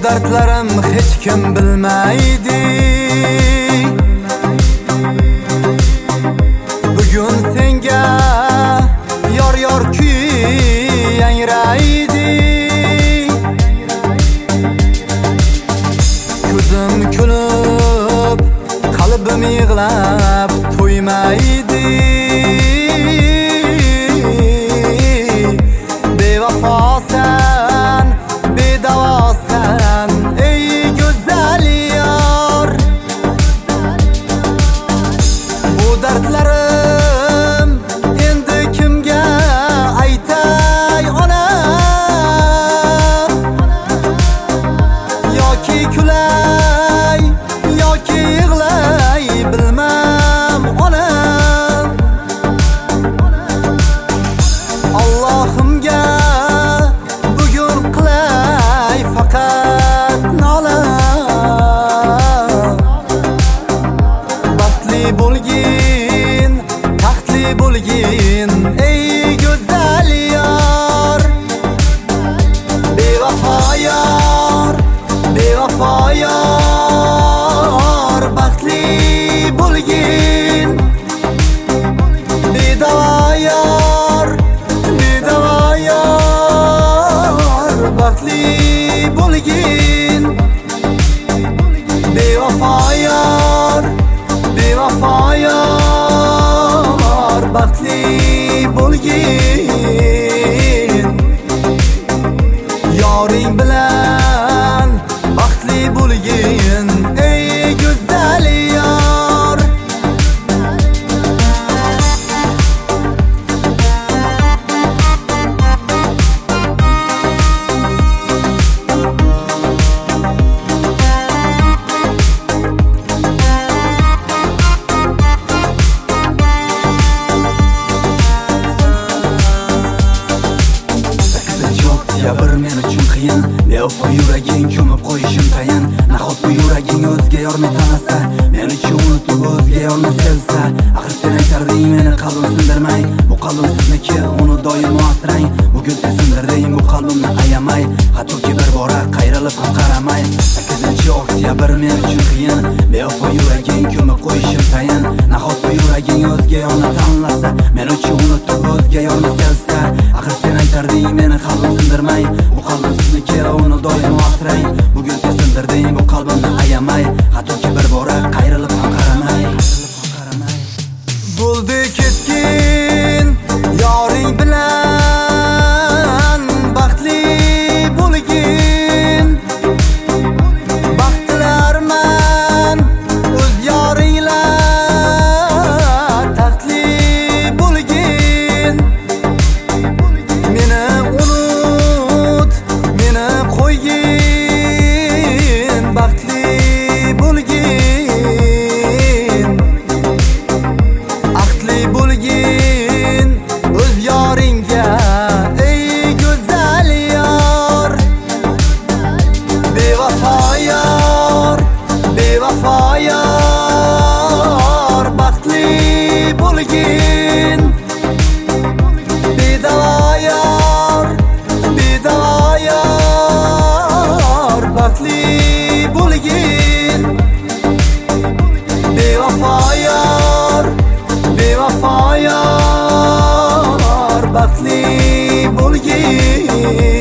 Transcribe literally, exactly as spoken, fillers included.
Dertlerim hiç kim bilmeydi. Bugün senga yor yor kuy yangraydi. Ko'zim kulib qalbim yig'lab to'ymaydi. Bevafosan, bedavosan ey go'zal yor. Bu dardlarim endi kimga aytay ona? Yoki kulay, yoki yig'lay bilmam ona. Allohimga bugun qilay faqat nola. Baxtli bo'lgin, taxtli bo'lgin ey go'zal yor. Bevafo yor, bevafo yor, baxtli bo'lgin. Bedavo yor, bedavo yor, baxtli bo'lgin. Bevafo yor, bevafo yor, baxtli bo'lgin. Yoring bilan baxtli bo'lgin ey go'zal yor. Bir men uchun qiyin, bevafo yuraging ko'mib qo'yishim tayin. Nahot bu yuraging o'zga yorni tanasa, men uchun unutib o'zga yorni sevsa. Axir sen aytarding meni qalbim sindirmay, bu qalbim sizniki, uni doim asrang. Bugun sen sindirding bu qalbimni ayamay, hattoki bir bora qayrilib ham qaramay. sakkizinchi oktyabr men uchun qiyin, bevafo yuraging ko'mib qo'yishim tayin. Nahot bu yuraging o'zga yorni tanlasa, men uchun unutib o'zga yorni sevsa. Axir sen aytarding meni qalbim sindirmay, bu qalbim sizniki, uni doim asrang. Bugun sen sindirding bu qalbimni ayamay, hattoki bir bora qayrilib ham qaramay. Bo'ldi ketgin yoring bilan baxtli bo'lgin. Baxtlilarman o'z yoringlar, taxtli bo'lgin. Meni unut, meni qo'ygin, baxtli bo'lgin. Ahdli bo'lgin o'z yoringga ey go'zal yor. Bevafo yor, bevafo yor, baxtli bo'lgin. Bedavo yor, bedavo yor, baxtli bo'lgin. Bevafo yor, bevafo yor, baxtli bo'lgin.